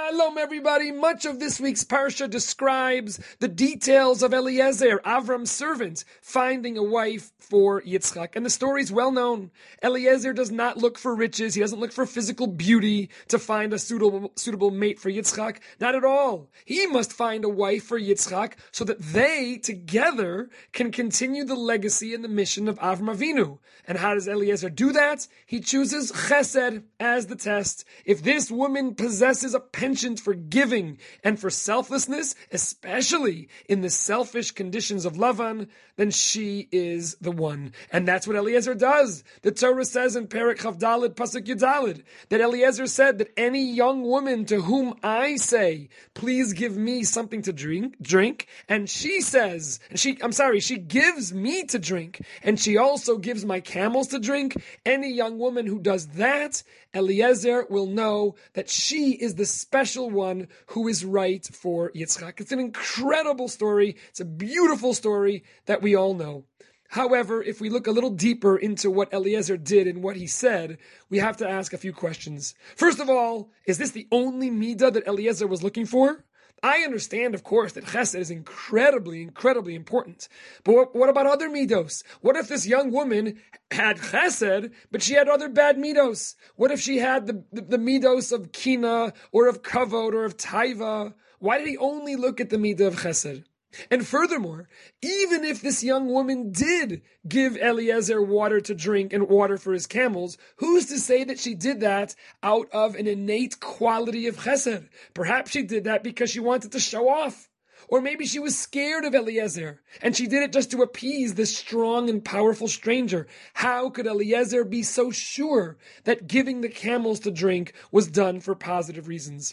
Shalom, everybody. Much of this week's parsha describes the details of Eliezer, Avram's servant, finding a wife for Yitzchak. And the story is well known. Eliezer does not look for riches. He doesn't look for physical beauty to find a suitable mate for Yitzchak. Not at all. He must find a wife for Yitzchak so that they together can continue the legacy and the mission of Avram Avinu. And how does Eliezer do that? He chooses chesed as the test. If this woman possesses a penchant for giving and for selflessness, especially in the selfish conditions of Lavan, then she is the one. And that's what Eliezer does. The Torah says in Perek Chavdalid, Pasuk Yudalid, that Eliezer said that any young woman to whom I say, please give me something to drink, and she says, she gives me to drink, and she also gives my camels to drink, any young woman who does that, Eliezer will know that she is the special one who is right for Yitzchak. It's an incredible story. It's a beautiful story that we all know. However, if we look a little deeper into what Eliezer did and what he said, we have to ask a few questions. First of all, is this the only midah that Eliezer was looking for? I understand, of course, that chesed is incredibly, incredibly important. But what about other midos? What if this young woman had chesed, but she had other bad midos? What if she had the midos of kina, or of kavod, or of taiva? Why did he only look at the midah of chesed? And furthermore, even if this young woman did give Eliezer water to drink and water for his camels, who's to say that she did that out of an innate quality of chesed? Perhaps she did that because she wanted to show off. Or maybe she was scared of Eliezer, and she did it just to appease this strong and powerful stranger. How could Eliezer be so sure that giving the camels to drink was done for positive reasons?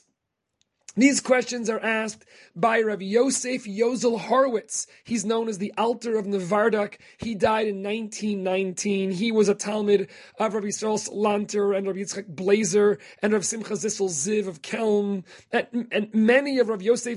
These questions are asked by Rabbi Yosef Yozel Horowitz. He's known as the Alter of Nevardak. He died in 1919. He was a Talmud of Rabbi Yisrael Lanter and Rabbi Yitzchak Blazer and Rabbi Simcha Zissel Ziv of Kelm. And many of Rabbi Yosef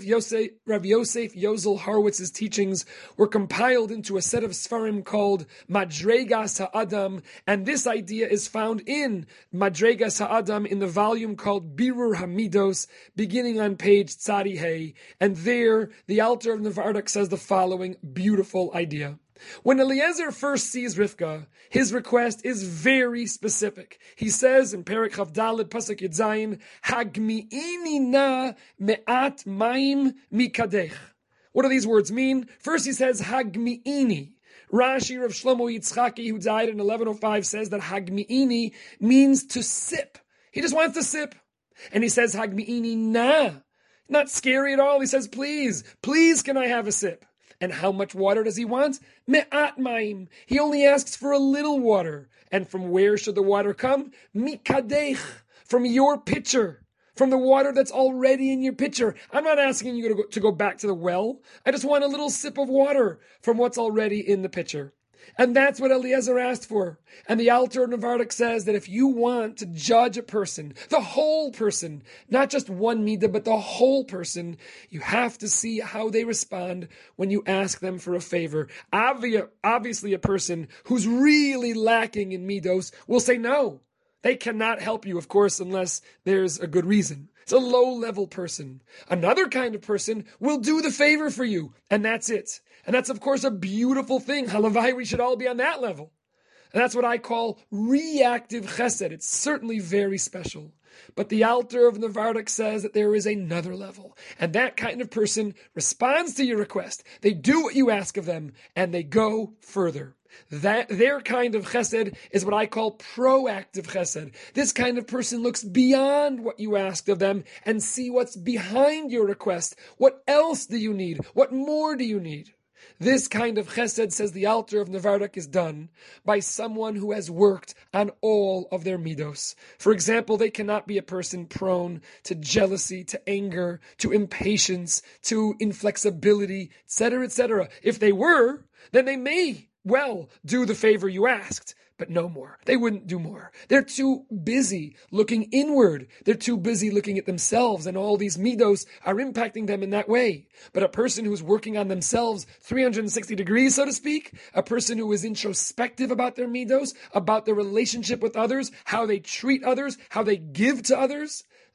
Yozel Horowitz's teachings were compiled into a set of Sfarim called Madregas HaAdam. And this idea is found in Madregas HaAdam in the volume called Birur Hamidos, beginning on page Tzadi Hey, and there the Alter of Nevardak says the following beautiful idea. When Eliezer first sees Rivka, his request is very specific. He says in Perek Chavdalid Pasuk Yudzayin, Hagmi'ini na me'at mayim mikadech. What do these words mean? First he says Hagmi'ini. Rashi Rav Shlomo Yitzchaki, who died in 1105, says that Hagmi'ini means to sip. He just wants to sip. And he says, Hagmi'ini na. Not scary at all. He says, please can I have a sip? And how much water does he want? Me'at mayim. He only asks for a little water. And from where should the water come? Mikadech. From your pitcher. From the water that's already in your pitcher. I'm not asking you to go back to the well. I just want a little sip of water from what's already in the pitcher. And that's what Eliezer asked for. And the Alter of Nevardak says that if you want to judge a person, the whole person, not just one midah, but the whole person, you have to see how they respond when you ask them for a favor. Obviously, a person who's really lacking in midos will say no. They cannot help you, of course, unless there's a good reason. It's a low-level person. Another kind of person will do the favor for you, and that's it. And that's, of course, a beautiful thing. Halavai, we should all be on that level. And that's what I call reactive chesed. It's certainly very special. But the Alter of Nevardak says that there is another level. And that kind of person responds to your request. They do what you ask of them, and they go further. That their kind of chesed is what I call proactive chesed. This kind of person looks beyond what you asked of them and see what's behind your request. What else do you need? What more do you need? This kind of chesed, says the Alter of Nevardak, is done by someone who has worked on all of their midos. For example, they cannot be a person prone to jealousy, to anger, to impatience, to inflexibility, etc., etc. If they were, then they may well do the favor you asked, but no more. They wouldn't do more. They're too busy looking inward. They're too busy looking at themselves, and all these midos are impacting them in that way. But a person who's working on themselves 360 degrees, so to speak, a person who is introspective about their midos, about their relationship with others, how they treat others, how they give to others,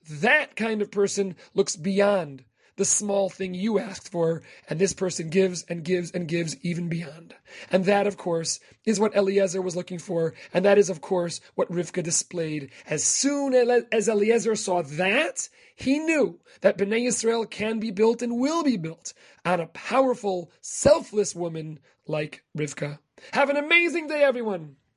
That kind of person looks beyond the small thing you asked for, and this person gives and gives and gives even beyond. And that, of course, is what Eliezer was looking for, and that is, of course, what Rivka displayed. As soon as Eliezer saw that, he knew that Bnei Yisrael can be built and will be built on a powerful, selfless woman like Rivka. Have an amazing day, everyone!